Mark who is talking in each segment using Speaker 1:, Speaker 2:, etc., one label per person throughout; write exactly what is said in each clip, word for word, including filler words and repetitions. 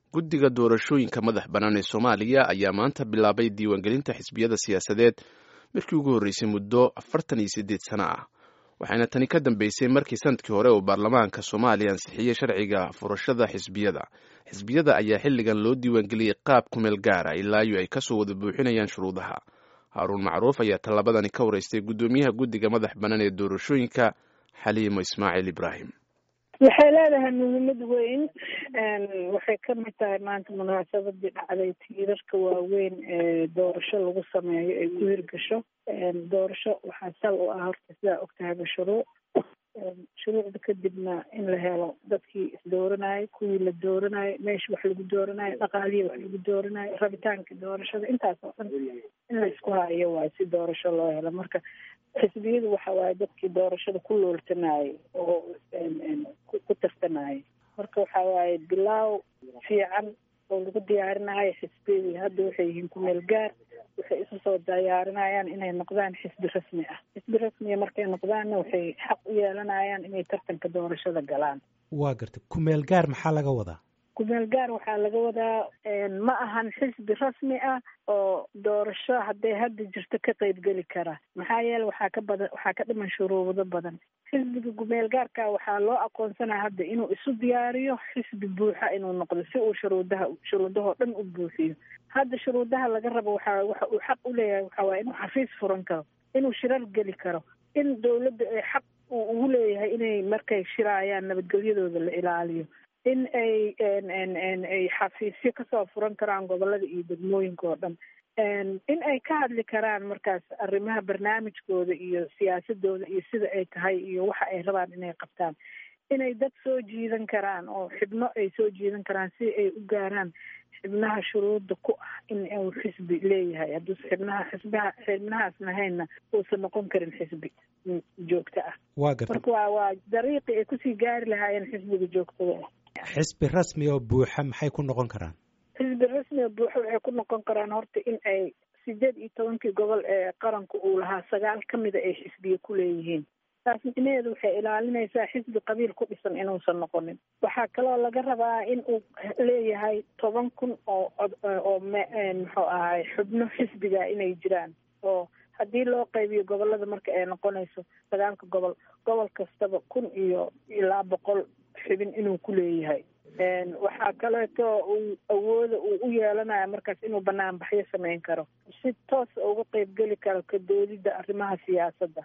Speaker 1: guddiga doorashooyinka madax bannaan ee soomaaliya ayaa maanta bilaabay diiwaangelinta xisbiyada siyaasadeed markii ugu horreysay muddo afartan iyo siddeed sano ah waxayna tani ka dambeysay markii sanadkii hore uu baarlamaanka soomaaliya ansixiyey sharciga furashada xisbiyada xisbiyada ayaa xilligan loo diiwaangeliyey qaab kumeel gaara ilaa iyo ay kasoo wada buuxinayaan shuruudaha haaruun macruuf ayaa tallabadani ka wareystay guddoomiyaha guddiga madax bannaan ee doorashooyinka xaliimo ismaaciil ibraahim.
Speaker 2: waxay leedahay muhiimad weyn waxay ka mid tahay maanta munaasabadii dhacday tiirarka waaweyn ee doorasho lagu sameeyo ay ku hirgasho doorasho waxaa sal u ah horta sidaa ogtahayba shuruuc shuruucda kadibna in la helo dadkii isdooranayay kuwii la dooranayo meesha wax lagu dooranayo dhaqaalihii wax lagu dooranayo rabitaanka doorashada intaas oo dhan in la isku hayo waayo si doorasho loo helo marka xisbiyadu waxa waaye dadkii doorashada ku looltanayay oo ku tartanayay marka waxa waaye bilaaw fiican oo lagu diyaarinayo xisbiyadii hadda waxay yihiin kumeel gaar waxay isu soo diyaarinayaan inay noqdaan xisbi rasmi ah xisbi rasmiya markay noqdaanna waxay xaq u yeelanayaan inay tartanka doorashada galaan.
Speaker 3: waa gartay kumeel gaar maxaa laga wadaa?
Speaker 2: kumeel gaar waxaa laga wadaa ma ahan xisbi rasmi ah oo doorasho hadday hadda jirto ka qaybgeli kara maxaa yeele waxaa ka badan waxaa ka dhiman shuruudo badan. xisbiga kumeel gaarka waxaa loo aqoonsanaya hadda inuu isu diyaariyo xisbi buuxa inuu noqdo si uu shuruudaha shuruudahoo dhan u buuxiyo. hadda shuruudaha laga rabo waxaa waxa uu xaq u leeyahay waxaa waaye inuu xafiis furan karo inuu shirar geli karo in dawladda ay xaq uu ugu leeyahay inay markay shiraayaan nabadgelyadooda la ilaaliyo in ay ay xafiisyo kasoo furan karaan gobolada iyo degmooyinka oo dhan in ay ka hadli karaan markaas arrimaha barnaamijkooda iyo siyaasadooda iyo sida ay tahay iyo waxa ay rabaan inay qabtaan inay dad soo jiidan karaan oo xibno ay soo jiidan karaan si ay u gaaraan xibnaha shuruudda ku ah in uu xisbi leeyahay hadduu xibnaha xisbaha xibnahaas lahaynna uusan noqon karin xisbi joogto ah.
Speaker 3: waa gartay
Speaker 2: marka waa waa dariiqii ay kusii gaari lahaayeen xisbiga joogtada ah.
Speaker 3: xisbi rasmi oo buuxa maxay ku noqon karaan?
Speaker 2: xisbi rasmi oo buuxa waxay ku noqon karaan horta in ay sideed iyo tobankii gobol ee qaranka uu lahaa sagaal ka mida ay xisbiya ku leeyihiin taas micnaheedu waxay ilaalinaysaa xisbi qabiil ku dhisan inuusan noqonin. waxaa kaloo laga rabaa in uu leeyahay toban kun oo oo muxuu ahay xubno xisbiga inay jiraan oo haddii loo qaybiyo gobolada marka ay noqonayso sagaalka gobol gobol kastaba kun iyo ilaa boqol xubin inuu ku leeyahay. waxaa kaleeto uu awooda uu u yeelanaya markaas inuu banaanbaxyo samayn karo si toos uga qaybgeli karo ka doodidda arrimaha siyaasadda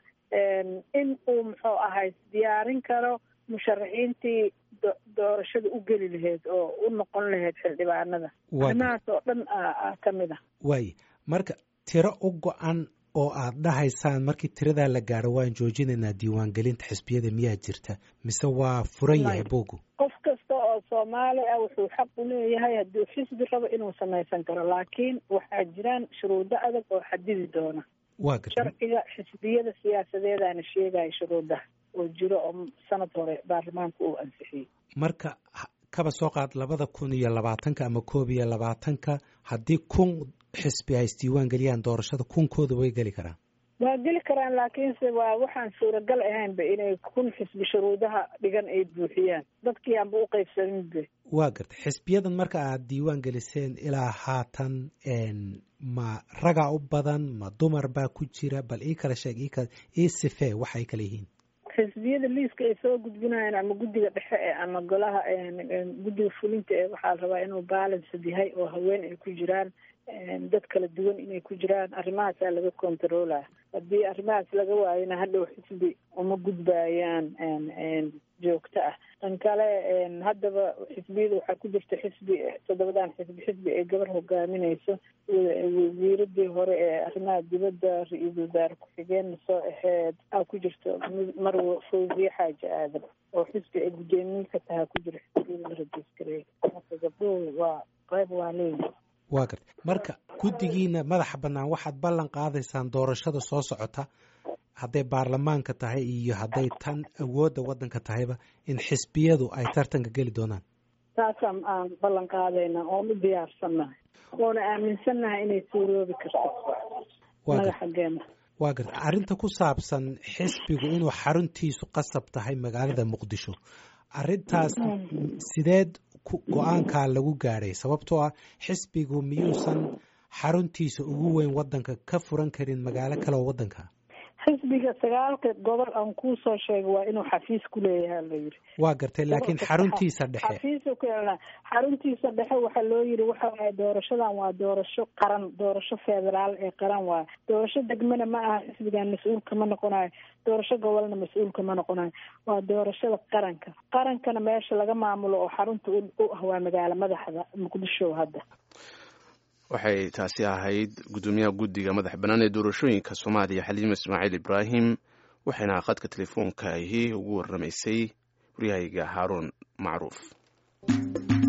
Speaker 2: in uu muxuu ahay diyaarin karo musharaxiintii doorashada u geli lahayd oo u noqon lahayd xildhibaanada arrimahaas oo dhan ka mid ah.
Speaker 3: waay marka tiro u go-an oo aad dhahaysaan markii tiradaa la gaaro waan joojinaynaa diiwaangelinta xisbiyada miyaa jirta mise waa furan yahay bogu?
Speaker 2: qof kasta oo soomaali ah wuxuu xaq u leeyahay hadduu xisbi rabo inuu samaysan karo laakiin waxaa jiraan shuruudo adag oo xadidi doona.
Speaker 3: waa gartay
Speaker 2: sharciga xisbiyada siyaasadeedaana sheegaya shuruudaha oo jiro oo sanad hore baarlamaanka uu ansixiyey.
Speaker 3: marka kaba soo qaad labada kun iyo labaatanka ama koob iyo labaatanka haddii kun xisbi ay isdiiwaan geliyaan doorashada kunkooda way geli karaan?
Speaker 2: waa geli karaan laakiinse waa waxaan suuragal ahaynba inay kun xisbi shuruudaha dhigan ay buuxiyaan dadkii aanba u qaybsaninba.
Speaker 3: waa gartay xisbiyadan marka aad diiwaan geliseen ilaa haatan ma ragaa u badan ma dumar baa ku jira bal ii kala sheeg ii sifee waxay kala yihiin?
Speaker 2: xisbiyada liiska ay soo gudbinayaan ama guddiga dhexe ee ama golaha guddiga fulinta ee waxaa la rabaa inuu balanced yahay oo haween ay ku jiraan dad kala duwan inay ku jiraan arrimahaasaa laga controlaa. haddii arrimahaas laga waayona hadhow xisbi uma gudbayaan joogto ah. tan kale haddaba xisbiyada waxaa ku jirta xisbi toddobadan xisbi xisbi ay gabar hogaaminayso wasiiradii hore ee arrimaha dibadda ra-iisul wasaare ku-xigeenna soo aheyd aa ku jirto marwo fawziye xaaji aadan oo xisbi ay guddoomiye ka tahaa ku jira xisbiyada la rajiskareey marka gabdhuhu waa qayb waa leeyihin.
Speaker 3: waa garta marka guddigiina madaxa bannaan waxaad ballan qaadaysaan doorashada soo socota hadday baarlamaanka tahay iyo hadday tan awoodda waddanka tahayba in xisbiyadu ay tartanka geli doonaan?
Speaker 2: taasaan aan ballan qaadaynaa oon u diyaarsannahay oona aaminsannahay inay suuroobi karto madaxageena.
Speaker 3: waa garta arrinta ku saabsan xisbigu inuu xaruntiisu qasab tahay magaalada muqdisho arrintaas sideed go-aankaa lagu gaadhay? sababtoo ah xisbigu miyuusan xaruntiisa ugu weyn waddanka ka furan karin magaalo kale oo waddanka?
Speaker 2: xisbiga sagaalka gobol aan kuu soo sheegay waa inuu xafiis ku leeyahay la yidhi.
Speaker 3: waa gartay, laakiin xaruntiisa dhexe
Speaker 2: xafiis ku yeelana xaruntiisa dhexe waxaa loo yidhi waxa waaye doorashadan waa doorasho qaran, doorasho federaal ee qaran waaye. doorasho degmana ma aha, xisbigan mas-uulka ma noqonayo, doorasho gobolna mas-uulka ma noqonayo, waa doorashada qaranka. qarankana meesha laga maamulo oo xarunta u ah waa magaalo madaxda muqdisho. hadda
Speaker 1: waxay taasi ahayd guddoomiyaha guddiga madax bannaan ee doorashooyinka soomaaliya xaliima ismaaciil ibraahim, waxayna khadka telefoonka ahi ugu warramaysay waryahayga haaruun macruuf.